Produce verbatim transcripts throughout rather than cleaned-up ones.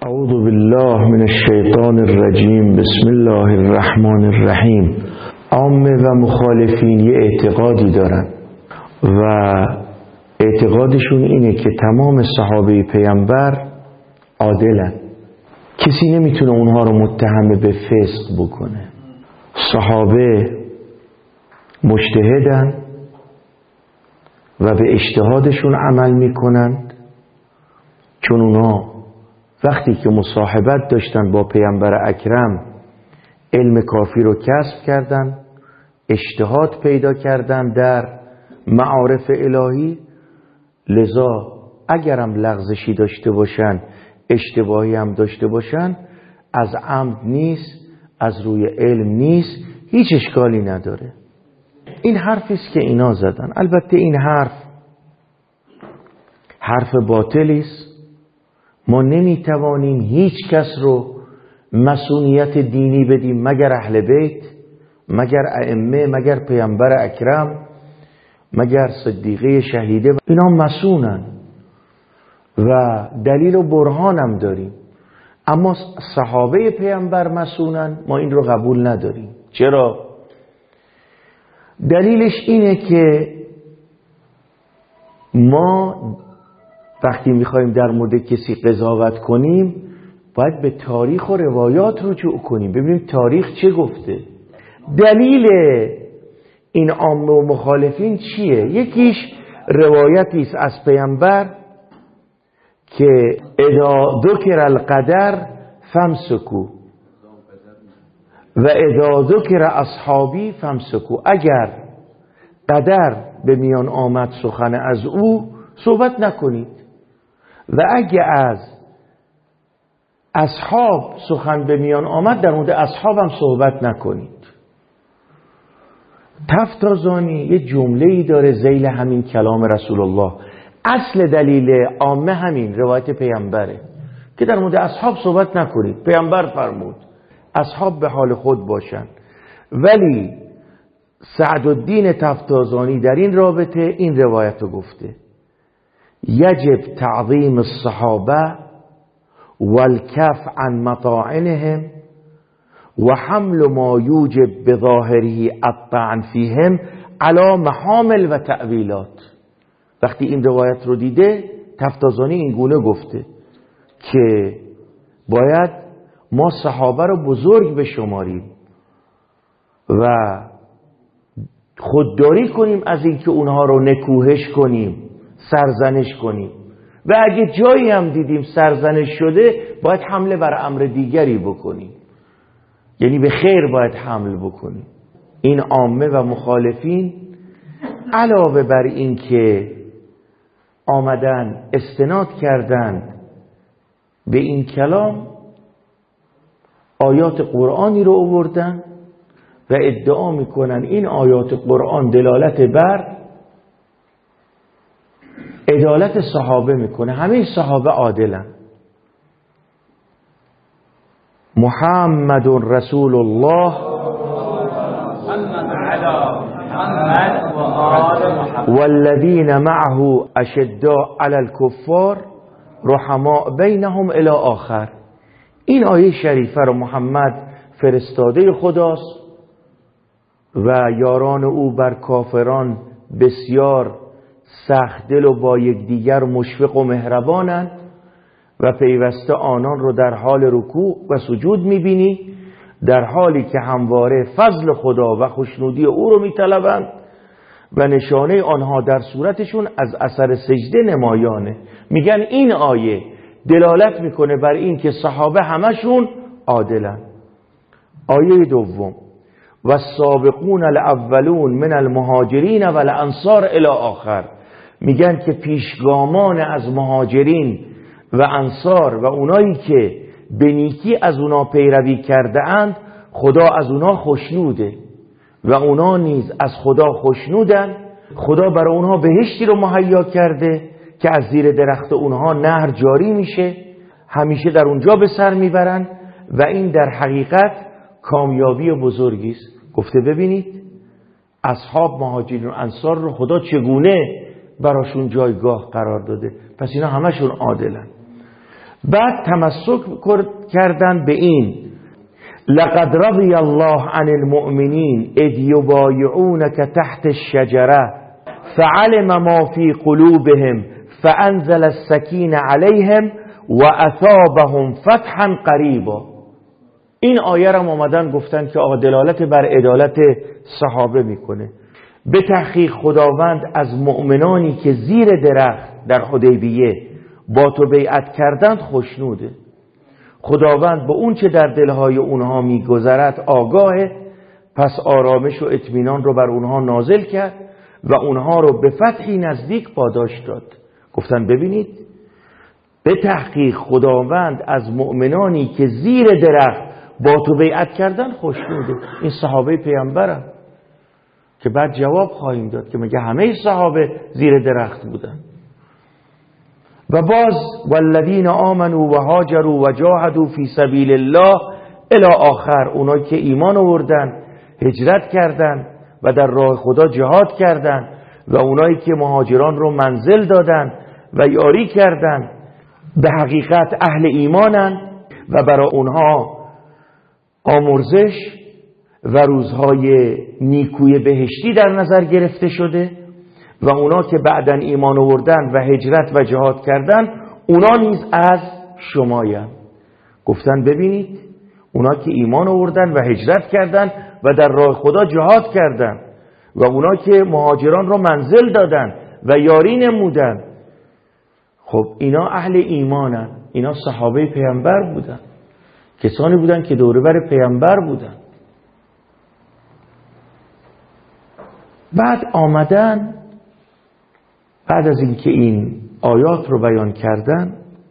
اعوذ بالله من الشیطان الرجیم. بسم الله الرحمن الرحیم. عامه و مخالفین یه اعتقادی دارن و اعتقادشون اینه که تمام صحابه پیامبر عادلن، کسی نمیتونه اونها رو متهم به فسق بکنه. صحابه مجتهدن و به اجتهادشون عمل میکنند، چون اونها وقتی که مصاحبت داشتن با پیامبر اکرم علم کافی رو کسب کردن، اجتهاد پیدا کردن در معارف الهی، لذا اگرم لغزشی داشته باشن، اشتباهی هم داشته باشن، از عمد نیست، از روی علم نیست، هیچ اشکالی نداره. این حرفی است که اینا زدن. البته این حرف حرف باطلی است. ما نمیتوانیم هیچ کس رو مسئولیت دینی بدیم مگر اهل بیت، مگر ائمه، مگر پیامبر اکرم، مگر صدیقه شهیده. اینا مسئولن و دلیل و برهان هم داریم، اما صحابه پیامبر مسئولن، ما این رو قبول نداریم. چرا؟ دلیلش اینه که ما وقتی میخوایم در مورد کسی قضاوت کنیم باید به تاریخ و روایات رجوع کنیم، ببینیم تاریخ چه گفته. دلیل این عامه و مخالفین چیه؟ یکیش روایتی است از پیامبر که اذا ذکر القدر فامسکوا و اذا ذکر اصحابی فامسکوا. اگر قدر به میان آمد سخن از او صحبت نکنید و اگه از اصحاب سخن به میان آمد در مورد اصحاب هم صحبت نکنید. تفتازانی یه جمله‌ای داره ذیل همین کلام رسول الله. اصل دلیل عامه همین روایت پیامبره که در مورد اصحاب صحبت نکنید. پیامبر فرمود اصحاب به حال خود باشن. ولی سعدالدین تفتازانی در این رابطه این روایت رو گفته: یجب تعظیم الصحابه والکف عن مطاعنهم و حمل ما یوجب بظاهره الطعن فیهم علی محامل و تأویلات. وقتی این روایت رو دیده تفتازانی این گونه گفته که باید ما صحابه رو بزرگ بشماریم و خودداری کنیم از اینکه اونها رو نکوهش کنیم، سرزنش کنیم، و اگه جایی هم دیدیم سرزنش شده باید حمله بر امر دیگری بکنیم، یعنی به خیر باید حمل بکنیم. این عامه و مخالفین علاوه بر این که آمدن استناد کردند به این کلام، آیات قرآنی رو آوردن و ادعا میکنن این آیات قرآن دلالت بر عدالت صحابه میکنه، همه صحابه عادلن. محمد رسول الله والذین معه اشداء علی الکفار رحماء بینهم الی آخر. این آیه شریفه رو محمد فرستاده خداست و یاران او بر کافران بسیار سخت دل و با یکدیگر مشفق و مهربانند و پیوسته آنان رو در حال رکوع و سجود میبینی، در حالی که همواره فضل خدا و خوشنودی او رو میطلبند و نشانه آنها در صورتشون از اثر سجده نمایانه. میگن این آیه دلالت میکنه بر این که صحابه همشون عادلن. آیه دوم: و السابقون الاولون من المهاجرین و الانصار الی آخر. میگن که پیشگامان از مهاجرین و انصار و اونایی که به نیکی از اونا پیروی کرده اند خدا از اونا خوشنوده و اونا نیز از خدا خوشنودن. خدا برای اونها بهشتی رو مهیا کرده که از زیر درخت اونها نهر جاری میشه، همیشه در اونجا به سر میبرن و این در حقیقت کامیابی بزرگی است. گفته ببینید اصحاب مهاجرین و انصار رو خدا چگونه براشون جایگاه قرار داده، پس اینا همشون عادلن. بعد تمسک کردن به این لقد رضی الله عن المؤمنین اذ یبایعونک تحت الشجره فعلم ما فی قلوبهم فانزل السکینه علیهم و اثابهم فتحا قریبا. این آیه را آمدن گفتن که آقا دلالت بر عدالت صحابه میکنه. به تحقیق خداوند از مؤمنانی که زیر درخت در حدیبیه با تو بیعت کردند خوشنوده. خداوند به اون چه در دلهای اونها میگذرد آگاهه، پس آرامش و اطمینان رو بر اونها نازل کرد و اونها رو به فتحی نزدیک پاداش داد. گفتن ببینید به تحقیق خداوند از مؤمنانی که زیر درخت با تو بیعت کردن خوشنوده. این صحابه پیامبرن که بعد جواب خواهیم داد که مگه همه صحابه زیر درخت بودن؟ و باز والذین آمنوا و هاجروا و جاهدوا فی سبیل الله الی آخر، اونایی که ایمان آوردن، هجرت کردن و در راه خدا جهاد کردن و اونایی که مهاجران رو منزل دادن و یاری کردن به حقیقت اهل ایمانن و برای اونها آمرزش و روزهای نیکوی بهشتی در نظر گرفته شده و اونا که بعداً ایمان آوردن و هجرت و جهاد کردن اونا نیز از شمایند. گفتن ببینید اونا که ایمان آوردن و هجرت کردن و در راه خدا جهاد کردن و اونا که مهاجران رو منزل دادن و یاری نمودن، خب اینا اهل ایمانن، اینا صحابه پیامبر بودن، کسانی بودن که دوربر پیامبر بودن. بعد آمدن بعد از اینکه این آیات رو بیان کردن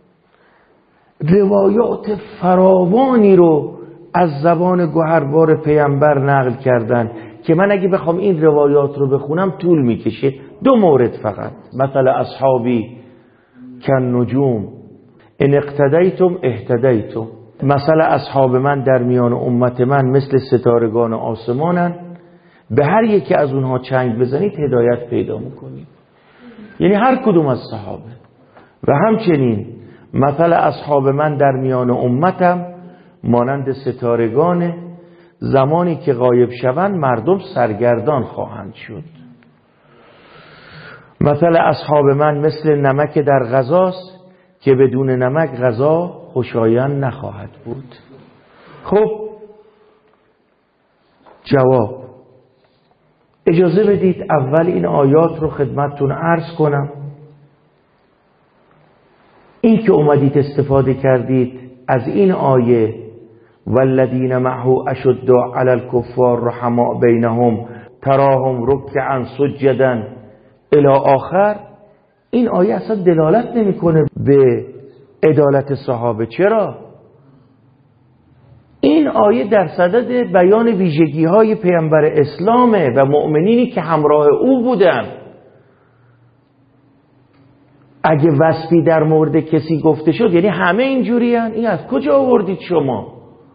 روایات فراوانی رو از زبان گوهربار پیامبر نقل کردن که من اگه بخوام این روایات رو بخونم طول میکشه. دو مورد فقط، مثلا اصحابی کن نجوم ان اقتدیتم اهتدیتم، مثلا اصحاب من در میان امت من مثل ستارگان آسمانن، به هر یکی از اونها چنگ بزنید هدایت پیدا میکنید. یعنی هر کدوم از صحابه. و همچنین مثلا اصحاب من در میان امتم مانند ستارگان، زمانی که غایب شوند مردم سرگردان خواهند شد. مثلا اصحاب من مثل نمک در غذاست که بدون نمک غذا خوشایند نخواهد بود. خب جواب، اجازه بدید اول این آیات رو خدمتتون عرض کنم. این که اومدید استفاده کردید از این آیه والذین معه اشداء علی الکفار رحماء بینهم تراهم رکعا سجدا الی آخر، این آیه اصلا دلالت نمیکنه به عدالت صحابه. چرا؟ این آیه در صدد بیان ویژگی های پیامبر اسلامه و مؤمنینی که همراه او بودن. اگه وصفی در مورد کسی گفته شد یعنی همه اینجوری هن. این از کجا آوردید شما؟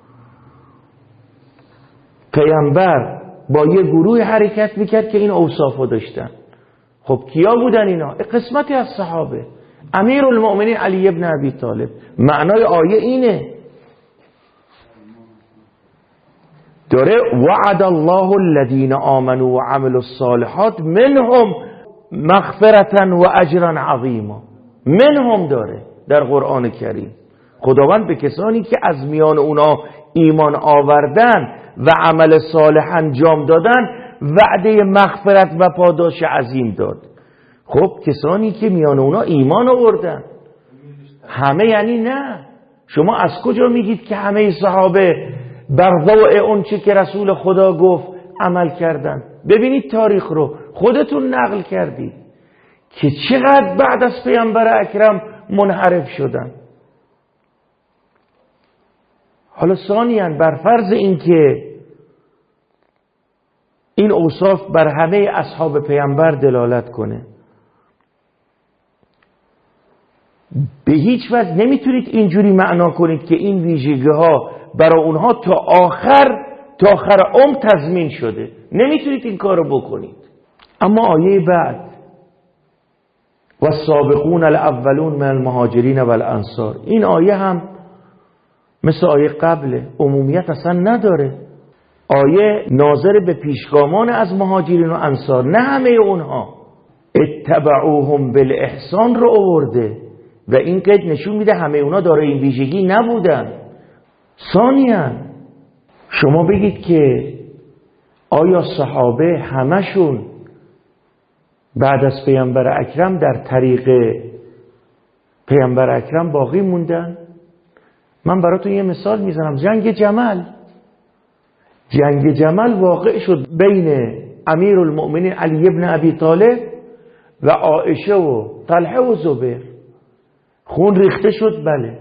پیامبر با یه گروه حرکت میکرد که این اوصافو داشتن. خب کیا بودن اینا؟ قسمتی از صحابه. امیرالمؤمنین علی ابن ابی طالب. معنای آیه اینه، داره وعد الله الذین آمنوا و عملوا الصالحات منهم مغفرة و اجرا عظیما. منهم داره در قرآن کریم. خداوند به کسانی که از میان اونا ایمان آوردن و عمل صالح انجام دادن وعده مغفرت و پاداش عظیم داد. خب کسانی که میان اونا ایمان آوردن، همه یعنی نه. شما از کجا میگید که همه صحابه بر ضوء اون چه که رسول خدا گفت عمل کردن؟ ببینید تاریخ رو خودتون نقل کردید که چقدر بعد از پیامبر اکرم منحرف شدن. حالا ثانیاً بر فرض این که این اوصاف بر همه اصحاب پیامبر دلالت کنه، به هیچ وجه نمیتونید اینجوری معنا کنید که این ویژگی ها برای اونها تا آخر تا آخر عمر تضمین شده. نمیتونید این کارو بکنید. اما آیه بعد و السابقون الاولون من المهاجرین و الانصار. این آیه هم مثل آیه قبله، عمومیت اصلا نداره. آیه ناظر به پیشگامان از مهاجرین و انصار، نه همه اونها. اتبعوهم بالاحسان رو آورده و این قید نشون میده همه اونا داره این ویژگی نبودن. ثانیاً شما بگید که آیا صحابه همشون بعد از پیامبر اکرم در طریق پیامبر اکرم باقی موندن؟ من براتون یه مثال میزنم. جنگ جمل جنگ جمل واقع شد بین امیر المؤمنین علی ابن ابی طالب و عایشه و طلحه و زبیر. خون ریخته شد. بله،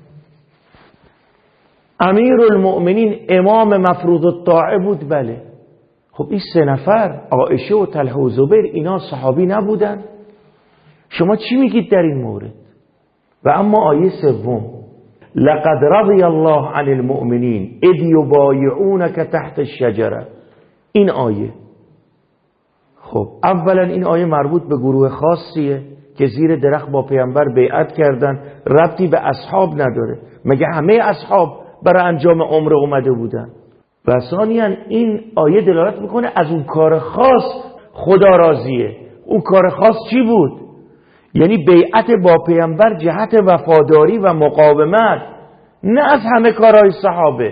امیر المؤمنین امام مفروض الطاعه بود. بله، خب این سه نفر عایشه و طلحه و زبیر اینا صحابی نبودن؟ شما چی میگید در این مورد؟ و اما آیه سوم، لقد رضی الله عن المؤمنین اذ یبایعونک تحت الشجره. این آیه، خب اولا این آیه مربوط به گروه خاصیه که زیر درخت با پیامبر بیعت کردن، ربطی به اصحاب نداره. مگه همه اصحاب برای انجام عمره اومده بودن؟ و ثانیاً این آیه دلالت میکنه از اون کار خاص خدا راضیه. اون کار خاص چی بود؟ یعنی بیعت با پیامبر جهت وفاداری و مقاومت، نه از همه کارهای صحابه.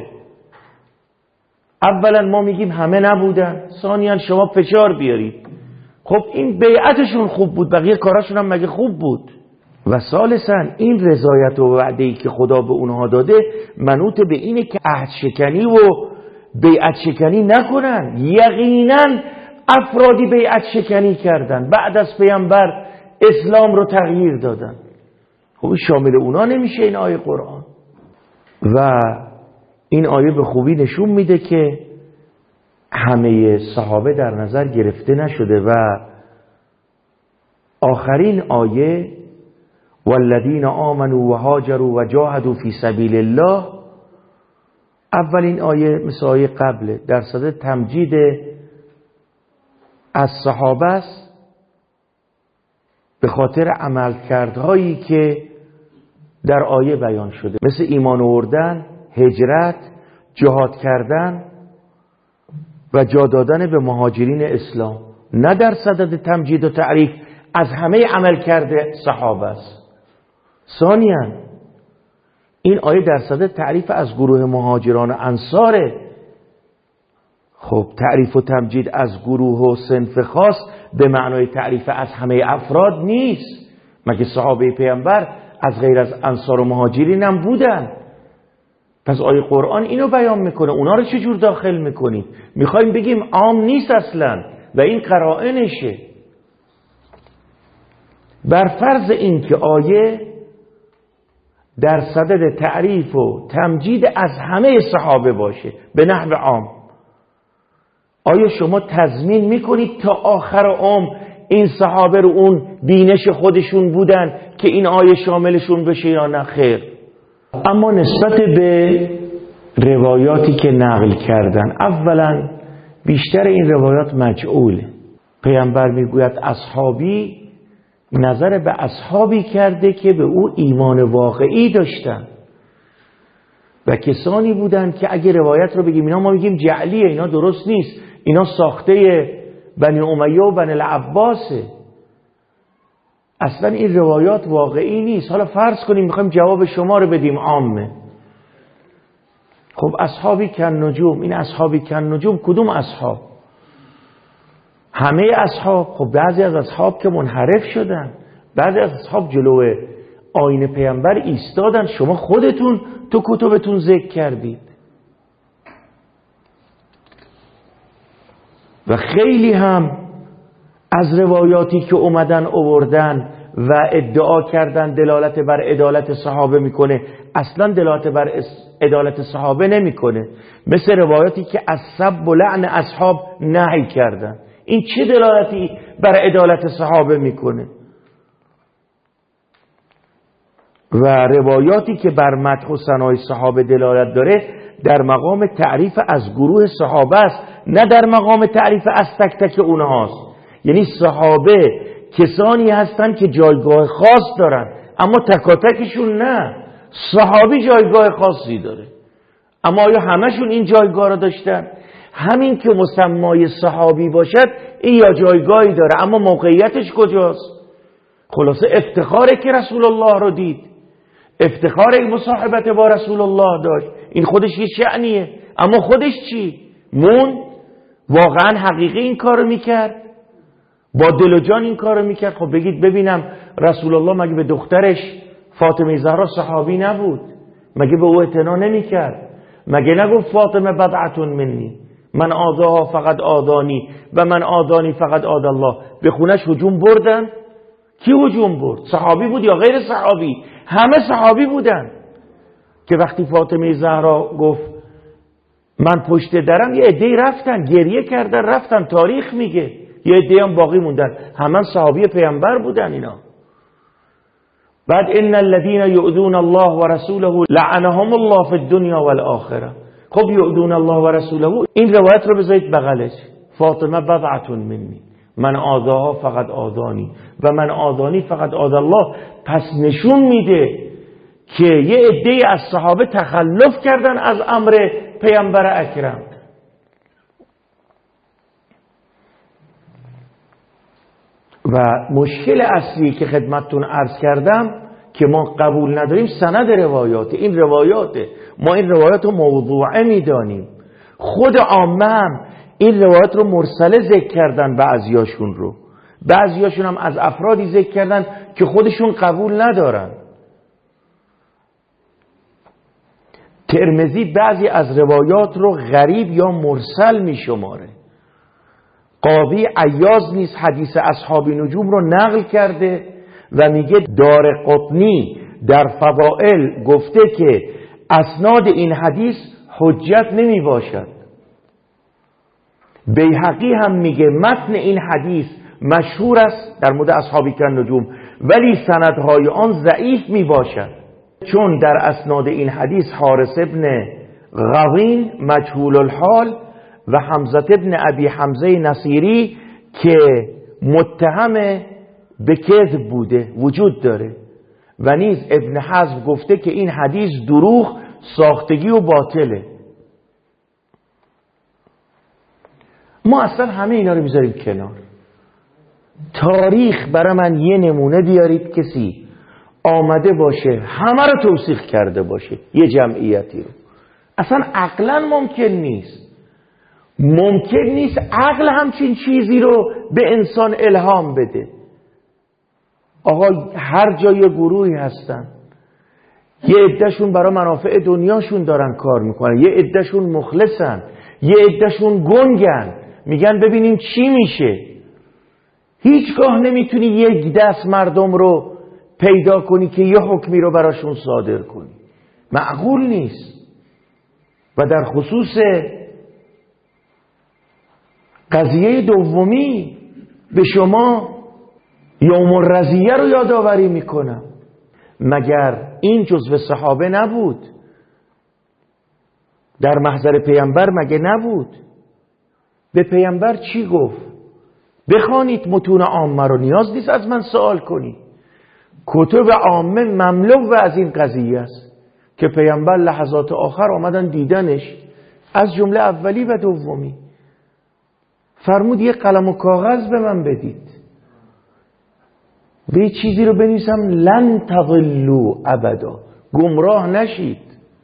اولا ما میگیم همه نبودن، ثانیاً شما فشار بیارید. خب این بیعتشون خوب بود، بقیه کاراشون هم مگه خوب بود؟ و ثالثاً این رضایت و وعده‌ای که خدا به اونها داده منوط به اینه که عهد شکنی و بیعت شکنی نکنن. یقیناً افرادی بیعت شکنی کردن، بعد از پیامبر اسلام رو تغییر دادن. خب شامل اونا نمیشه این آیه قرآن. و این آیه به خوبی نشون میده که همه صحابه در نظر گرفته نشده. و آخرین آیه، والذین آمنوا و هاجروا و جاهدوا فی سبیل الله، اولین آیه مثل آیه قبله در صدد تمجید از صحابه است به خاطر عملکردهایی که در آیه بیان شده، مثل ایمان آوردن، هجرت، جهاد کردن و جا دادن به مهاجرین اسلام، نه در صدد تمجید و تعریف از همه عملکرد صحابه است. ثانیاً این آیه در صدد تعریف از گروه مهاجران و انصاره. خب تعریف و تمجید از گروه و صنف خاص به معنای تعریف از همه افراد نیست. مگه صحابه پیامبر از غیر از انصار و مهاجرین هم بودن؟ پس آیه قرآن اینو بیان میکنه. اونا رو چجور داخل میکنید؟ میخوایم بگیم عام نیست اصلا و این قرائنشه. بر فرض این که آیه در صدد تعریف و تمجید از همه صحابه باشه به نحو عام، آیا شما تضمین میکنید تا آخر عمر این صحابه رو اون بینش خودشون بودن که این آیه شاملشون بشه یا نه؟ خیر. اما نسبت به روایاتی که نقل کردن، اولا بیشتر این روایات مجعوله. پیامبر میگوید اصحابی، نظر به اصحابی کرده که به او ایمان واقعی داشتن و کسانی بودن که اگه روایت رو بگیم اینا ما میگیم جعلیه، اینا درست نیست، اینا ساخته بنی امیه و بنی العباسه، اصلا این روایات واقعی نیست. حالا فرض کنیم میخوایم جواب شما رو بدیم عامه. خب اصحابی کن نجوم، این اصحابی کن نجوم کدوم اصحاب؟ همه اصحاب؟ خب بعضی از اصحاب که منحرف شدن، بعضی از اصحاب جلوه آیین پیامبر ایستادن، شما خودتون تو کتبتون ذکر کردید. و خیلی هم از روایاتی که اومدن آوردن و ادعا کردن دلالت بر عدالت صحابه میکنه، اصلا دلالت بر عدالت صحابه نمیکنه. مثل روایاتی که از سب و لعن اصحاب نهی کردن، این چه دلالتی بر عدالت صحابه میکنه؟ و روایاتی که بر مدح و ثنای صحابه دلالت داره در مقام تعریف از گروه صحابه است، نه در مقام تعریف از تک تک اونهاست. یعنی صحابه کسانی هستن که جایگاه خاص دارن، اما تکاتکشون نه. صحابی جایگاه خاصی داره، اما آیا همشون این جایگاه رو داشتن؟ همین که مسمای صحابی باشد این یا جایگاهی داره، اما موقعیتش کجاست؟ خلاصه افتخاره که رسول الله رو دید، افتخار این مصاحبت با رسول الله داشت، این خودش یه شأنیه. اما خودش چی؟ مون واقعا حقیقی این کارو میکرد؟ با دل و جان این کارو میکرد؟ خب بگید ببینم رسول الله مگه به دخترش فاطمه زهرا صحابی نبود؟ مگه به او اعتنا نمیکرد؟ مگه نگفت فاطمه بضعة منی، من آذاها فقط آذانی و من آذانی فقط آذ الله؟ به خونش هجوم بردن؟ کی هجوم برد؟ صحابی بود یا غیر صحابی؟ همه صحابی بودن که وقتی فاطمه زهرا گفت من پشت درم، یه عده‌ای رفتن گریه کردن رفتن، تاریخ میگه یه عده‌ای هم باقی موندن، همه صحابی پیامبر بودن اینا. بعد ان الذين يؤذون الله ورسوله لعنهم الله في الدنيا والآخره. خب یؤذون الله و رسوله، این روایت رو بذارید بغلش، فاطمه بضعة منی، من آذاها فقط آذانی و من آذانی فقط آذ الله. پس نشون میده که یه عده‌ای از صحابه تخلف کردن از امر پیامبر اکرم. و مشکل اصلی که خدمتتون عرض کردم که ما قبول نداریم سند روایات، این روایاته، ما این روایات رو موضوعه میدانیم. خود عامه هم این روایات رو مرسله ذکر کردن، بعضیاشون رو، بعضیاشون هم از افرادی ذکر کردن که خودشون قبول ندارن. ترمذی بعضی از روایات رو غریب یا مرسل می شماره. قاضی عیاض نیز حدیث اصحاب نجوم رو نقل کرده و میگه دارقطنی در فضائل گفته که اسناد این حدیث حجت نمی باشد. بیهقی هم میگه متن این حدیث مشهور است در مورد اصحاب نجوم، ولی سندهای آن ضعیف می باشد، چون در اسناد این حدیث حارث ابن غوین مجهول الحال و حمزه ابن ابی حمزه نصیری که متهم به کذب بوده وجود داره. و نیز ابن حزم گفته که این حدیث دروغ، ساختگی و باطله. ما اصلا همه اینا رو میذاریم کنار. تاریخ برای من یه نمونه بیارید کسی آمده باشه همه رو توثیق کرده باشه یه جمعیتی رو. اصلا عقلا ممکن نیست. ممکن نیست عقل همچین چیزی رو به انسان الهام بده. آقا هر جای گروهی هستن، یه عدهشون برای منافع دنیاشون دارن کار میکنن، یه عدهشون مخلصن، یه عدهشون گنگن، میگن ببینیم چی میشه. هیچگاه نمیتونی یک دست مردم رو پیدا کنی که یه حکمی رو براشون صادر کنی، معقول نیست. و در خصوص قضیه دومی به شما یوم الرزیه رو یادآوری میکنم. مگر این جزو صحابه نبود؟ در محضر پیامبر مگه نبود؟ به پیامبر چی گفت؟ بخوانید متون عامه رو، نیاز نیست از من سوال کنید. کتب عامه مملو از این قضیه است که پیامبر لحظات آخر آمدن دیدنش، از جمله اولی و دومی. فرمود یه قلم و کاغذ به من بدید، به چیزی رو بنویسم لن تضلوا ابدا، گمراه نشید.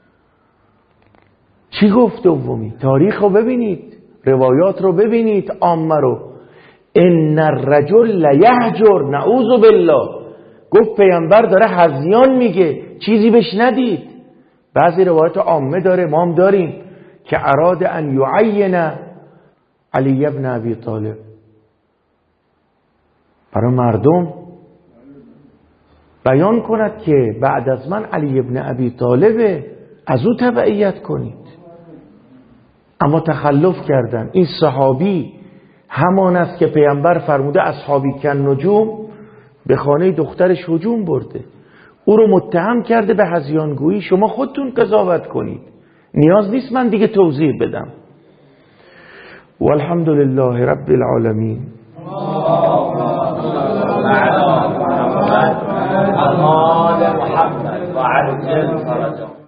چی گفت دومی؟ تاریخ رو ببینید، روایات رو ببینید، عامه رو. ان الرجل لیهجر، نعوذ بالله. گفت پیامبر داره هذیان میگه، چیزی بهش ندید. بعضی روایات عامه داره، ما هم داریم که اراد ان یعین علی ابن ابی طالب، برای مردم بیان کند که بعد از من علی ابن ابی طالب، از او تبعیت کنید. اما تخلف کردن. این صحابی همان است که پیامبر فرموده اصحابی کن نجوم، به خانه دخترش هجوم برده، او رو متهم کرده به هذیانگویی. شما خودتون قضاوت کنید، نیاز نیست من دیگه توضیح بدم. والحمد لله رب العالمین. على محمد وآل محمد وعجل فرجهم.